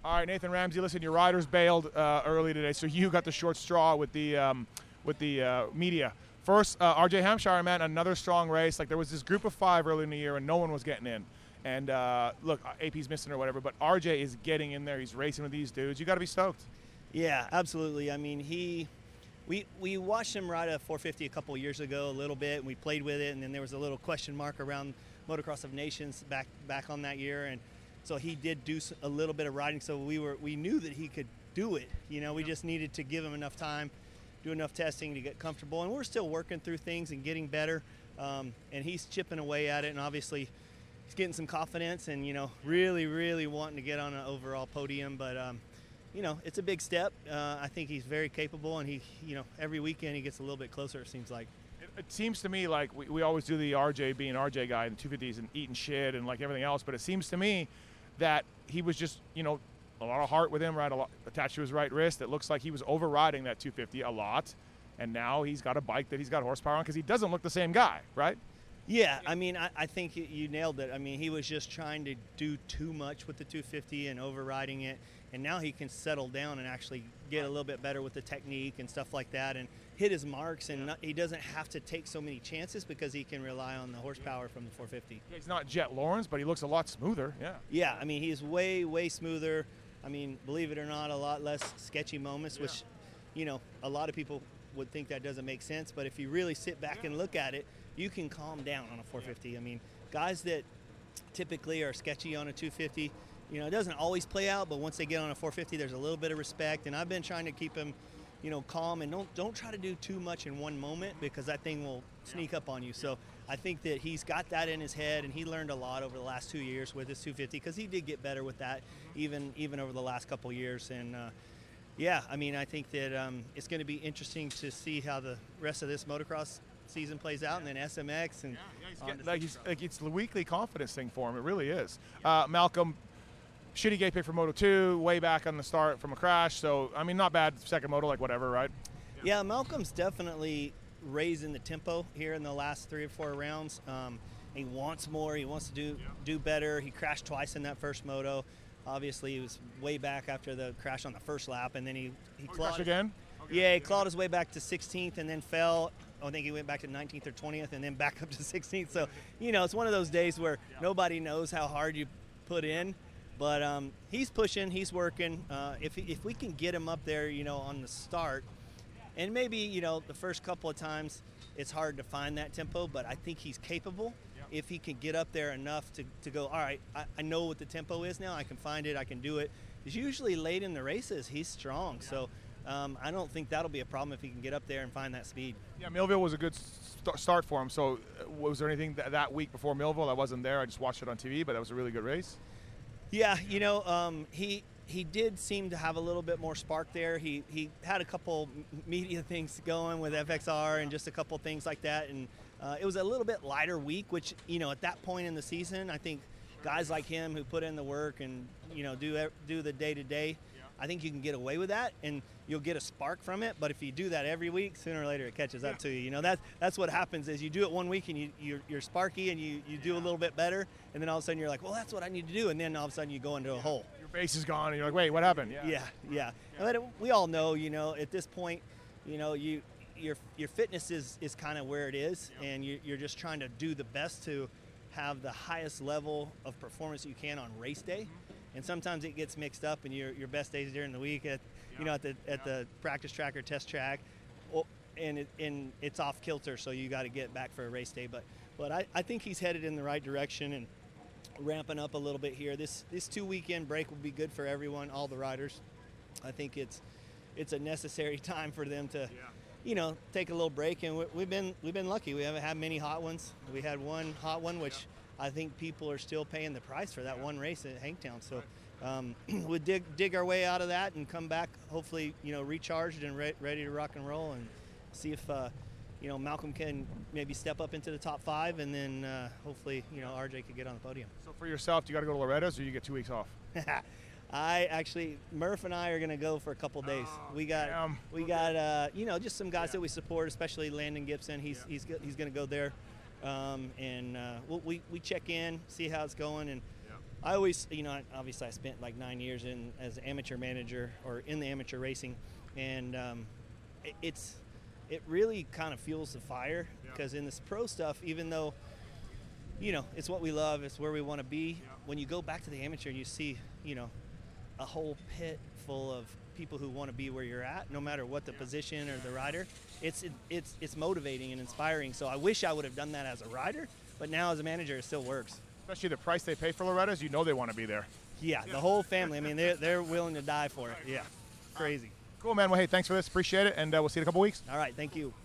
All right, Nathan Ramsey. Listen, your riders bailed early today, so you got the short straw with the media. First, RJ Hampshire, man, another strong race. Like there was this group of 5 early in the year, and no one was getting in. And look, AP's missing or whatever, but RJ is getting in there. He's racing with these dudes. You got to be stoked. Yeah, absolutely. I mean, we watched him ride a 450 a couple years ago, a little bit, and we played with it. And then there was a little question mark around Motocross of Nations back on that year, and so he did do a little bit of riding. So we knew that he could do it. You know, we just needed to give him enough time, do enough testing to get comfortable. And we're still working through things and getting better. And he's chipping away at it, and obviously he's getting some confidence and, you know, really, really wanting to get on an overall podium. But, you know, it's a big step. I think he's very capable, and he, you know, every weekend he gets a little bit closer, it seems like. It seems to me like we always do the RJ being RJ guy in 250s and eating shit and like everything else, but it seems to me that he was just, you know, a lot of heart with him, right, a lot attached to his right wrist. It looks like he was overriding that 250 a lot, and now he's got a bike that he's got horsepower on because he doesn't look the same guy, right? Yeah, I mean, I think you nailed it. I mean, he was just trying to do too much with the 250 and overriding it, and now he can settle down and actually get a little bit better with the technique and stuff like that and hit his marks, and he doesn't have to take so many chances because he can rely on the horsepower from the 450. He's not Jet Lawrence, but he looks a lot smoother, yeah. Yeah, I mean, he's way, way smoother. I mean, believe it or not, a lot less sketchy moments, which, you know, a lot of people would think that doesn't make sense, but if you really sit back and look at it, you can calm down on a 450. I mean, guys that typically are sketchy on a 250, you know, it doesn't always play out, but once they get on a 450, there's a little bit of respect, and I've been trying to keep him, you know, calm, and don't try to do too much in one moment because that thing will sneak up on you. So I think that he's got that in his head, and he learned a lot over the last 2 years with his 250 because he did get better with that even over the last couple years. And yeah, I mean, I think that it's going to be interesting to see how the rest of this motocross season plays out, and then SMX, and it's the weekly confidence thing for him. It really is. Malcolm, shitty gate pick for Moto 2, way back on the start from a crash. So I mean, not bad second moto, like whatever, right? Yeah, Malcolm's definitely raising the tempo here in the last 3 or 4 rounds. He wants more. He wants to do better. He crashed twice in that first moto. Obviously, he was way back after the crash on the first lap, and then he clawed again. Yeah, he clawed his way back to 16th and then fell. I think he went back to 19th or 20th and then back up to 16th. So, you know, it's one of those days where nobody knows how hard you put in. But he's pushing, he's working. If we can get him up there, you know, on the start, and maybe, you know, the first couple of times it's hard to find that tempo, but I think he's capable. If he can get up there enough to go, all right, I know what the tempo is now, I can find it, I can do it. Because usually late in the races, he's strong. So I don't think that'll be a problem if he can get up there and find that speed. Yeah, Millville was a good start for him. So was there anything that week before Millville? I wasn't there. I just watched it on TV, but that was a really good race. Yeah, you know, he did seem to have a little bit more spark there. He had a couple media things going with FXR and just a couple things like that. And it was a little bit lighter week, which, you know, at that point in the season, I think guys like him who put in the work and, you know, do the day-to-day, I think you can get away with that, and you'll get a spark from it. But if you do that every week, sooner or later it catches up to you. You know, that's what happens is you do it one week and you're sparky and you do a little bit better, and then all of a sudden you're like, well, that's what I need to do, and then all of a sudden you go into a hole. Your base is gone, and you're like, wait, what happened? Yeah. But we all know, you know, at this point, you know, your fitness is kind of where it is, and you're just trying to do the best to have the highest level of performance you can on race day. And sometimes it gets mixed up, and your best days during the week at the practice track or test track, and it's off kilter, so you got to get back for a race day. But I think he's headed in the right direction and ramping up a little bit here. This 2-weekend break will be good for everyone, all the riders. I think it's a necessary time for them to, you know, take a little break. And we've been lucky. We haven't had many hot ones. We had one hot one, which I think people are still paying the price for that one race at Hangtown. So we'll dig our way out of that and come back, hopefully, you know, recharged and ready to rock and roll, and see if, you know, Malcolm can maybe step up into the top 5, and then hopefully, you know, RJ could get on the podium. So for yourself, do you got to go to Loretta's, or you get 2 weeks off? Murph and I are going to go for a couple days. We got you know, just some guys that we support, especially Landon Gibson. He's going to go there. And we check in, see how it's going, and I always, obviously I spent like 9 years as an amateur manager or in the amateur racing, and it really kind of fuels the fire, because in this pro stuff, even though, it's what we love, it's where we want to be, when you go back to the amateur and you see, a whole pit full of people who want to be where you're at, no matter what the position or the rider, it's motivating and inspiring. So I wish I would have done that as a rider, but now as a manager, it still works. Especially the price they pay for Loretta's, they want to be there. Yeah, the whole family. I mean, they're willing to die for it. Yeah, crazy. Cool, man. Well, hey, thanks for this. Appreciate it, and we'll see you in a couple weeks. All right, thank you.